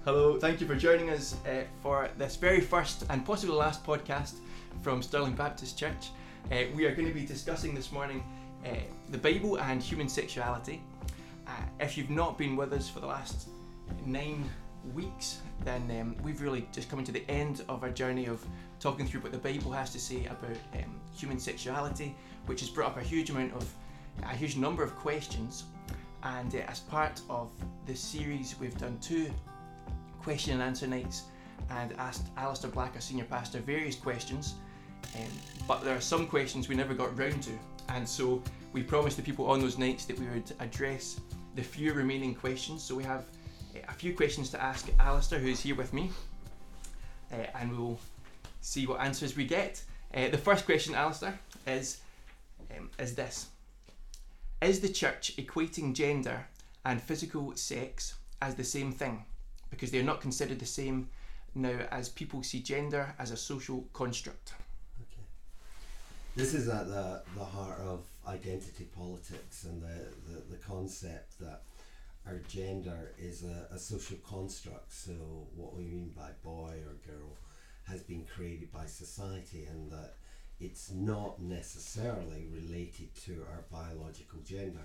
Hello, thank you for joining us for this very first and possibly last podcast from Stirling Baptist Church. We are going to be discussing this morning the Bible and human sexuality. If you've not been with us for the last 9 weeks, then we've really just come to the end of our journey of talking through what the Bible has to say about human sexuality, which has brought up a huge number of questions. And as part of this series, we've done 2 question and answer nights and asked Alistair Black, our senior pastor, various questions, but there are some questions we never got round to, and so we promised the people on those nights that we would address the few remaining questions. So we have a few questions to ask Alistair, who's here with me, and we'll see what answers we get. The first question, Alistair, is this: is the church equating gender and physical sex as the same thing, because they're not considered the same now, as people see gender as a social construct? Okay. This is at the heart of identity politics and the concept that our gender is a social construct. So what we mean by boy or girl has been created by society, and that it's not necessarily related to our biological gender.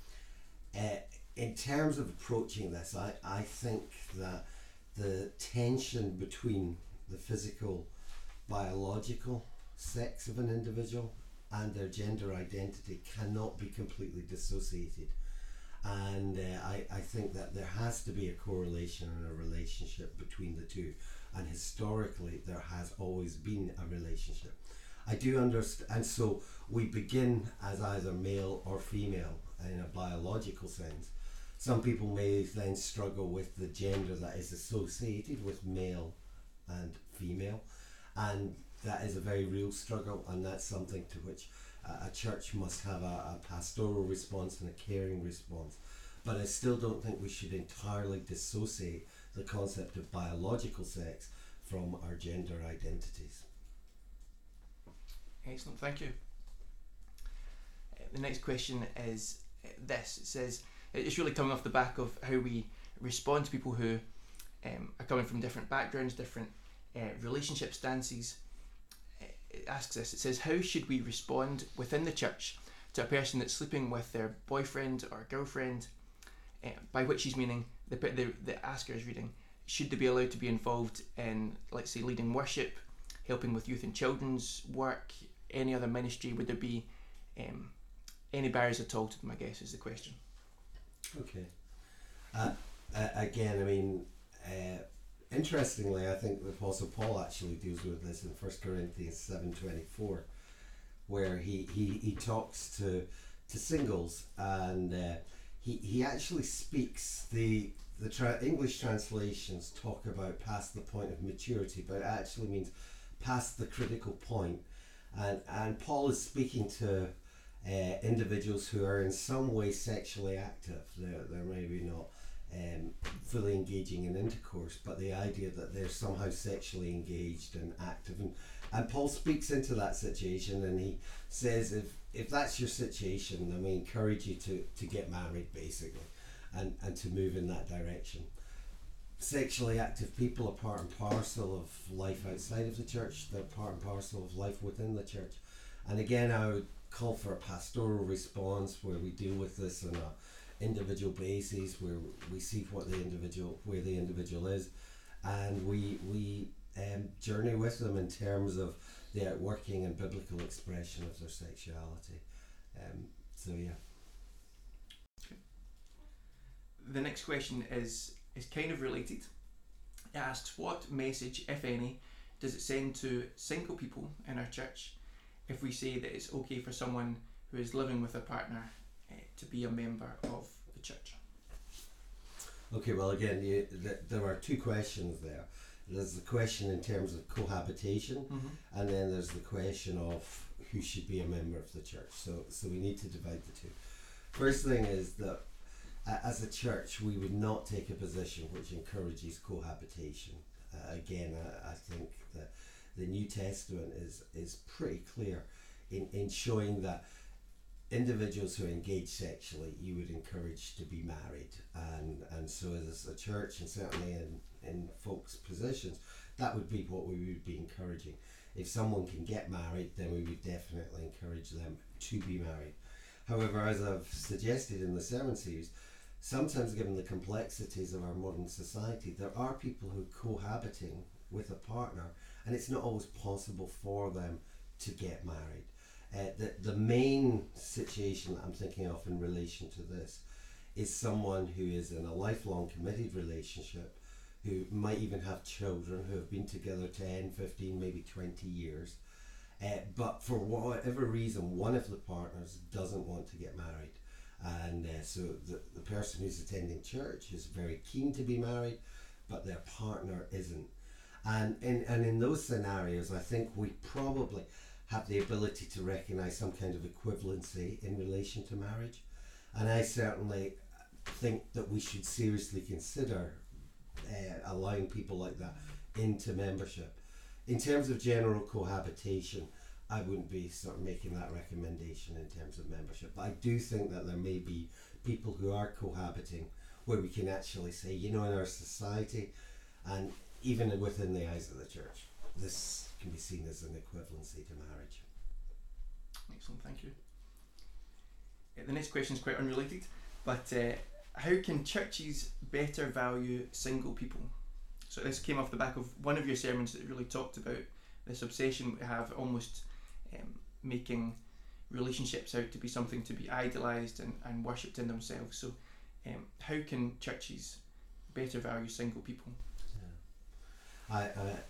In terms of approaching this, I think that the tension between the physical, biological sex of an individual and their gender identity cannot be completely dissociated. And I think that there has to be a correlation and a relationship between the two. And historically, there has always been a relationship. I do understand, and so we begin as either male or female in a biological sense. Some people may then struggle with the gender that is associated with male and female, and that is a very real struggle, and that's something to which a church must have a pastoral response and a caring response. But I still don't think we should entirely dissociate the concept of biological sex from our gender identities. Excellent, thank you. The next question is this. It says, it's really coming off the back of how we respond to people who are coming from different backgrounds, different relationship stances. It asks us, it says, how should we respond within the church to a person that's sleeping with their boyfriend or girlfriend, by which he's meaning, the asker is reading, should they be allowed to be involved in, let's say, leading worship, helping with youth and children's work, any other ministry? Would there be any barriers at all to them, I guess, is the question. Okay. Again, I mean, interestingly, I think the Apostle Paul actually deals with this in 1 Corinthians 7:24, where he talks to singles, and he actually speaks, the English translations talk about past the point of maturity, but it actually means past the critical point. And Paul is speaking to individuals who are in some way sexually active. They're maybe not fully engaging in intercourse, but the idea that they're somehow sexually engaged and active. And Paul speaks into that situation, and he says, if that's your situation, then we encourage you to get married, basically, and to move in that direction. Sexually active people are part and parcel of life outside of the church. They're part and parcel of life within the church. And again, I would call for a pastoral response where we deal with this on a individual basis, where we see where the individual is, and we journey with them in terms of the outworking and biblical expression of their sexuality. So yeah. The next question is kind of related. It asks, what message, if any, does it send to single people in our church if we say that it's okay for someone who is living with a partner to be a member of the church? Okay, well, again, there are 2 questions there. There's the question in terms of cohabitation, and then there's the question of who should be a member of the church. So we need to divide the 2. First thing is that as a church, we would not take a position which encourages cohabitation. Again, I think that the New Testament is pretty clear in showing that individuals who engage sexually, you would encourage to be married, and so as a church, and certainly in folks' positions, that would be what we would be encouraging. If someone can get married, then we would definitely encourage them to be married. However, as I've suggested in the sermon series, sometimes given the complexities of our modern society, there are people who are cohabiting with a partner, and it's not always possible for them to get married. The main situation that I'm thinking of in relation to this is someone who is in a lifelong committed relationship, who might even have children, who have been together 10, 15, maybe 20 years, but for whatever reason, one of the partners doesn't want to get married. And so the person who's attending church is very keen to be married, but their partner isn't. And in those scenarios, I think we probably have the ability to recognize some kind of equivalency in relation to marriage. And I certainly think that we should seriously consider allowing people like that into membership. In terms of general cohabitation, I wouldn't be sort of making that recommendation in terms of membership. But I do think that there may be people who are cohabiting where we can actually say, you know, in our society and even within the eyes of the church, this can be seen as an equivalency to marriage. Excellent, thank you. The next question is quite unrelated, but how can churches better value single people? So this came off the back of one of your sermons that really talked about this obsession we have, almost making relationships out to be something to be idolised and worshipped in themselves. So how can churches better value single people? Yeah.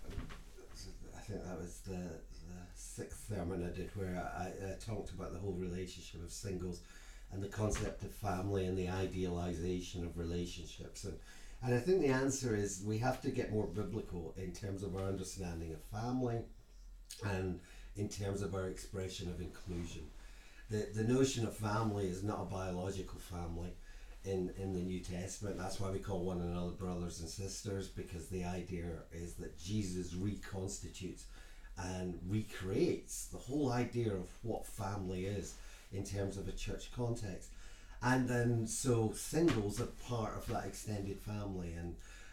I think that was the sixth sermon I did, where I talked about the whole relationship of singles and the concept of family and the idealization of relationships. And I think the answer is we have to get more biblical in terms of our understanding of family and in terms of our expression of inclusion. The notion of family is not a biological family in the New Testament. That's why we call one another brothers and sisters, because the idea is that Jesus reconstitutes and recreates the whole idea of what family is in terms of a church context. And then so singles are part of that extended family, and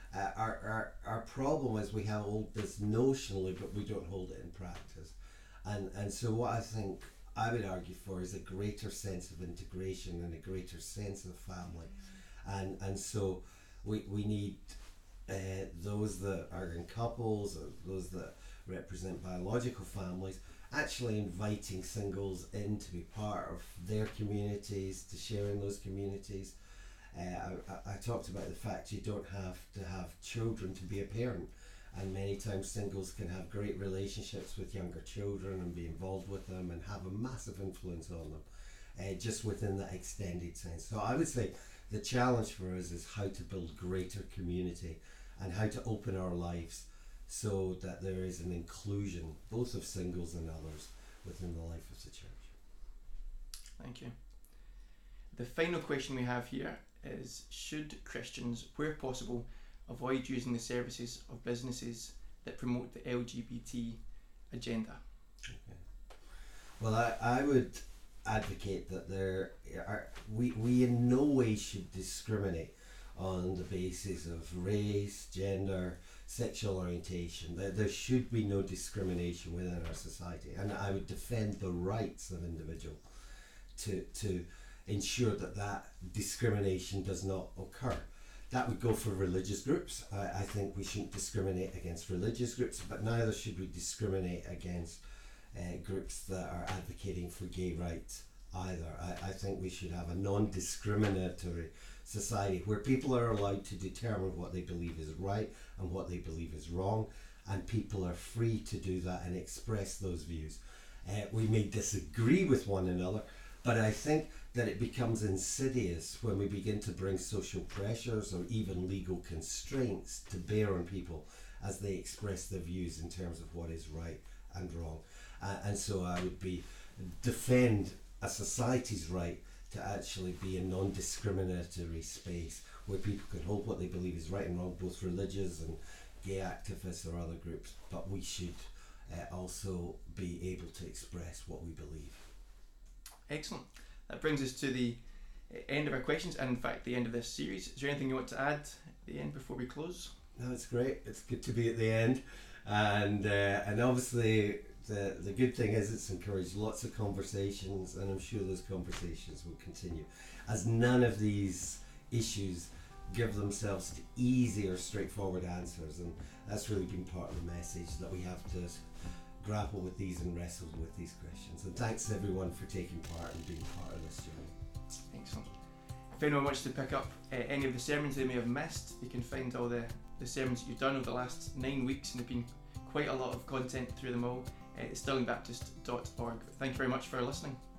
our problem is we have all this notionally, but we don't hold it in practice. And so what I think I would argue for is a greater sense of integration and a greater sense of family. And so we need those that are in couples, or those that represent biological families, actually inviting singles in to be part of their communities, to share in those communities. I talked about the fact you don't have to have children to be a parent, and many times singles can have great relationships with younger children and be involved with them and have a massive influence on them, just within that extended sense. So I would say the challenge for us is how to build greater community and how to open our lives so that there is an inclusion both of singles and others within the life of the church. Thank you. The final question we have here is, should Christians, where possible, avoid using the services of businesses that promote the LGBT agenda? Okay. Well, I would advocate that we in no way should discriminate on the basis of race, gender, sexual orientation. There should be no discrimination within our society, and I would defend the rights of individuals to ensure that discrimination does not occur. That would go for religious groups. I think we shouldn't discriminate against religious groups, but neither should we discriminate against groups that are advocating for gay rights either. I think we should have a non-discriminatory society where people are allowed to determine what they believe is right and what they believe is wrong, and people are free to do that and express those views. We may disagree with one another, but I think that it becomes insidious when we begin to bring social pressures or even legal constraints to bear on people as they express their views in terms of what is right and wrong. And so I would defend a society's right to actually be a non-discriminatory space where people can hold what they believe is right and wrong, both religious and gay activists or other groups, but we should also be able to express what we believe. Excellent. that brings us to the end of our questions, and in fact the end of this series. Is there anything you want to add at the end before we close? No, it's great. It's good to be at the end, and obviously the good thing is it's encouraged lots of conversations, and I'm sure those conversations will continue, as none of these issues give themselves to easy or straightforward answers, and that's really been part of the message, that we have to grapple with these and wrestle with these questions. And thanks everyone for taking part and being part of this journey. Excellent. If anyone wants to pick up any of the sermons they may have missed, you can find all the sermons that you've done over the last 9 weeks, and there's been quite a lot of content through them all at stirlingbaptist.org. Thank you very much for listening.